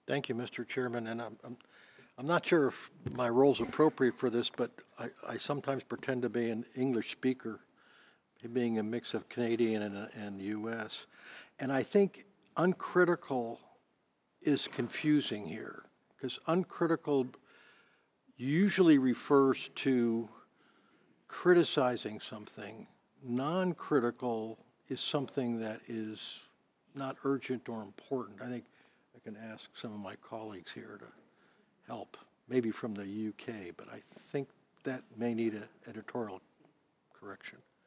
Thank you, Mr. Chairman. And I'm not sure if my role is appropriate for this, but I sometimes pretend to be an English speaker, being a mix of Canadian and U.S. And I think uncritical is confusing here because uncritical usually refers to criticizing something. Non-critical is something that is not urgent or important. I think I can ask some of my colleagues here to help, maybe from the UK, but I think that may need an editorial correction.